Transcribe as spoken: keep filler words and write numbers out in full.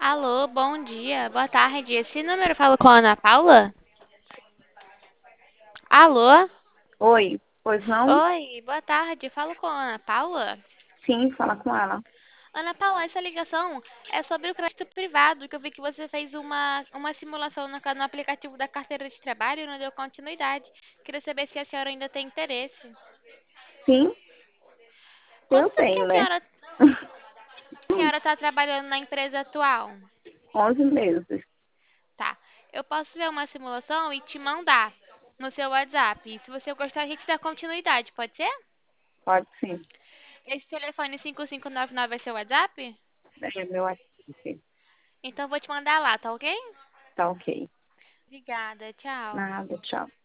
Alô, bom dia, boa tarde. Esse número fala com a Ana Paula? Alô? Oi, pois não? Oi, boa tarde. Falo com a Ana Paula? Sim, fala com ela. Ana Paula, essa ligação é sobre o crédito privado, que eu vi que você fez uma, uma simulação no, ca- no aplicativo da carteira de trabalho e não deu continuidade. Queria saber se a senhora ainda tem interesse. Sim, eu Quanto tempo que tenho, a né? senhora a senhora está trabalhando na empresa atual? Onze meses. Tá. Eu posso ver uma simulação e te mandar no seu WhatsApp. E se você gostar, a gente dá continuidade, pode ser? Pode sim. Esse telefone cinco cinco nove nove é seu WhatsApp? É meu WhatsApp. Então vou te mandar lá, tá ok? Tá ok. Obrigada, tchau. Nada, tchau.